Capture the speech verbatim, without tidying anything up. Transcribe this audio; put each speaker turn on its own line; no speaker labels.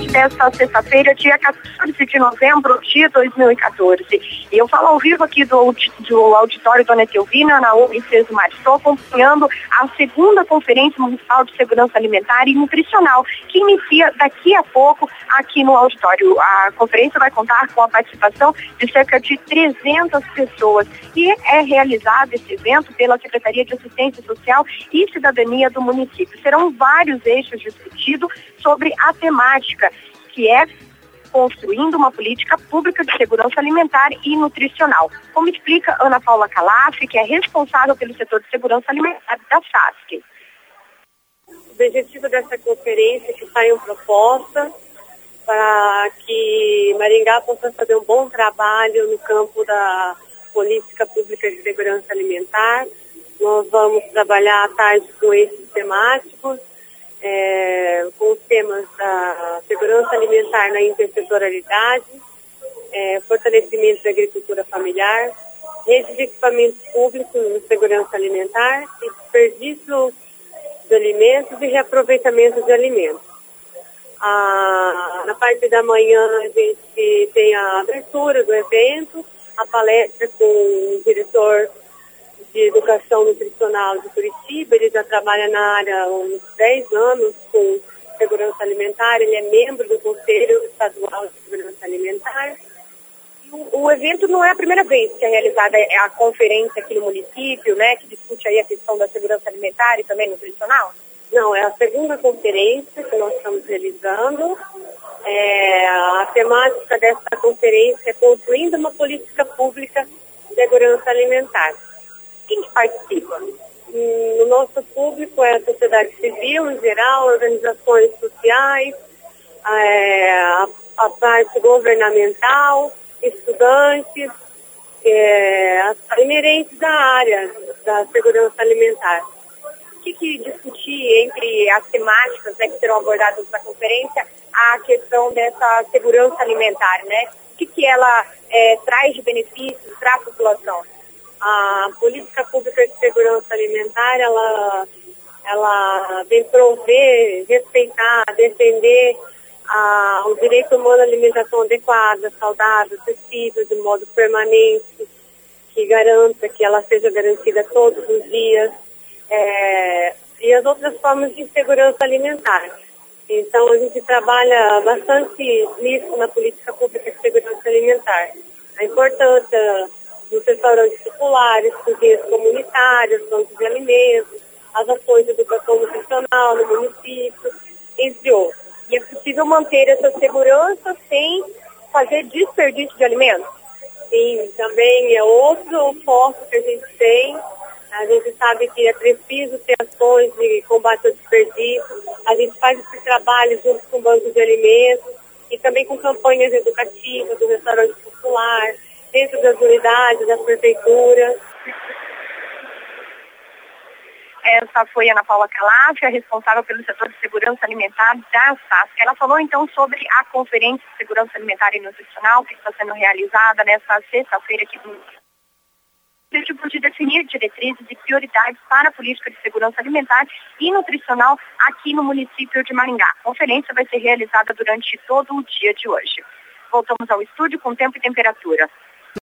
desta sexta-feira, dia quatorze de novembro de dois mil e quatorze. E eu falo ao vivo aqui do, do auditório Dona Teovina, na U F Mar. Estou acompanhando a segunda Conferência Municipal de Segurança Alimentar e Nutricional, que inicia daqui a pouco aqui no auditório. A conferência vai contar com a participação de cerca de trezentas pessoas e é realizado esse evento pela Secretaria de Assistência Social e Cidadania do município. Serão vários eixos discutidos sobre a temática, que é construindo uma política pública de segurança alimentar e nutricional. Como explica Ana Paula Calaf, que é responsável pelo setor de segurança alimentar da SASC.
O objetivo dessa conferência é que saiam propostas para que Maringá possa fazer um bom trabalho no campo da política pública de segurança alimentar. Nós vamos trabalhar à tarde com esses temáticos, É, com os temas da segurança alimentar na intersetorialidade, é, fortalecimento da agricultura familiar, rede de equipamentos públicos de segurança alimentar, desperdício de alimentos e reaproveitamento de alimentos. Ah, na parte da manhã a gente tem a abertura do evento, a palestra com o diretor de Educação Nutricional de Curitiba. Ele já trabalha na área há uns dez anos com segurança alimentar, ele é membro do Conselho Estadual de Segurança Alimentar. E o, o evento não é a primeira vez que é realizada a conferência aqui no município, né, que discute aí a questão da segurança alimentar e também nutricional? Não, é a segunda conferência que nós estamos realizando. É, a temática dessa conferência é construindo uma política pública de segurança alimentar. Quem que participa? No nosso público é a sociedade civil em geral, organizações sociais, é, a, a parte governamental, estudantes, é, as inerentes da área da segurança alimentar. O que, que discutir entre as temáticas, né, que serão abordadas na conferência, a questão dessa segurança alimentar, né? O que, que ela é, traz de benefícios para a população? A política pública de segurança alimentar, ela, ela vem prover, respeitar, defender a, o direito humano à alimentação adequada, saudável, acessível, de modo permanente, que garanta que ela seja garantida todos os dias, é, e as outras formas de segurança alimentar. Então, a gente trabalha bastante nisso na política pública de segurança alimentar. A importância dos restaurantes populares, cozinhas comunitárias, bancos de alimentos, as ações de educação nutricional no município, entre outros. E é possível manter essa segurança sem fazer desperdício de alimentos. E também é outro foco que a gente tem. A gente sabe que é preciso ter ações de combate ao desperdício. A gente faz esse trabalho junto com bancos de alimentos e também com campanhas educativas do restaurante popular, dentro das unidades, das prefeituras.
Essa foi Ana Paula Calaf, a responsável pelo setor de segurança alimentar da SASC. Ela falou então sobre a Conferência de Segurança Alimentar e Nutricional que está sendo realizada nesta sexta-feira aqui do objetivo de definir diretrizes e prioridades para a política de segurança alimentar e nutricional aqui no município de Maringá. A conferência vai ser realizada durante todo o dia de hoje. Voltamos ao estúdio com tempo e temperatura.